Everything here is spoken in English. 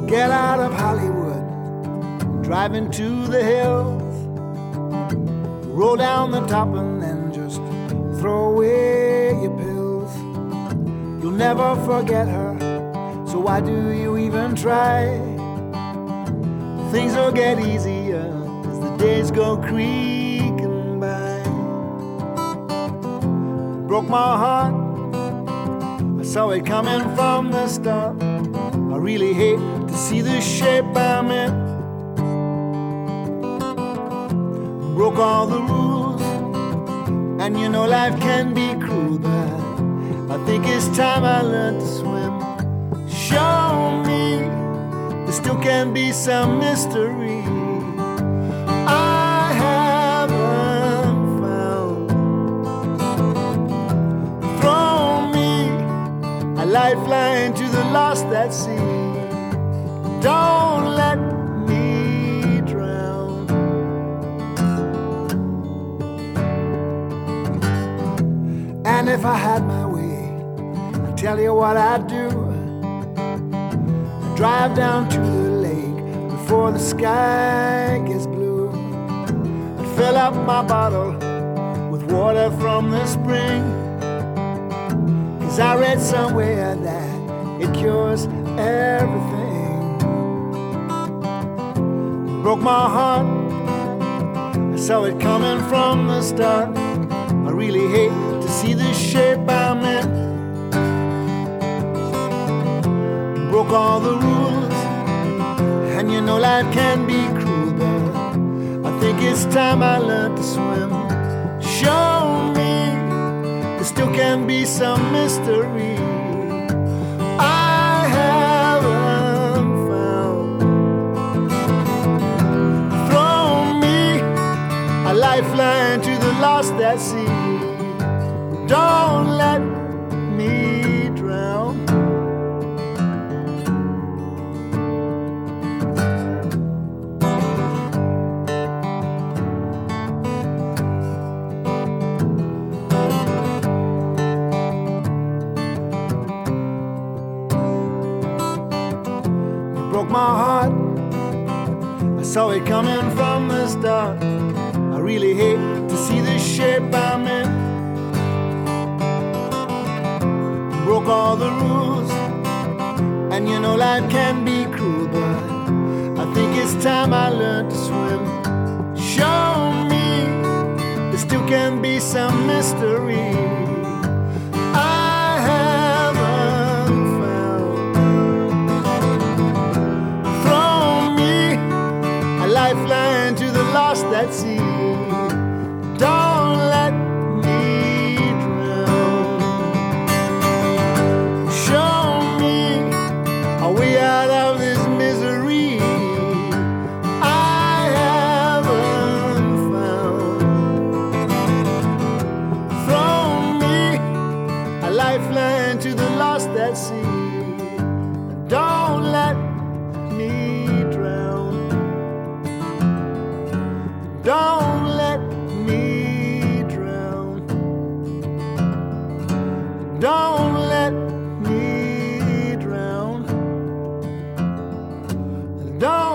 Get out of Hollywood, drive into the hills, roll down the top and then just throw away your pills. You'll never forget her, so why do you even try? Things will get easier as the days go creaking by. Broke my heart, I saw it coming from the start. I really hate to see the shape I'm in. Broke all the rules, and you know life can be cruel, but I think it's time I learned to swim. Show me there still can be some mystery I haven't found. Throw me a lifeline to the lost at sea. Don't let me drown. And if I had my way, I'd tell you what I'd do. I'd drive down to the lake before the sky gets blue. I'd fill up my bottle with water from the spring, 'cause I read somewhere that it cures everything. Broke my heart, I saw it coming from the start. I really hate to see the shape I'm in. Broke all the rules, and you know life can be cruel, but I think it's time I learned to swim. Show me there still can be some mystery I haven't found. Throw me a lifeline to the lost at sea. Don't let me drown. Broke my heart, I saw it coming from the start. I really hate to see the shape I'm in. Broke all the rules, and you know life can be cruel, but I think it's time I learned to swim. Show me there still can be some mystery I haven't found. Throw me a lifeline to the lost at sea. Don't let me drown. Show me a way out of this misery I haven't found. Throw me a lifeline to the lost at sea. Don't let me drown. Don't let me drown. Don't let me drown. Don't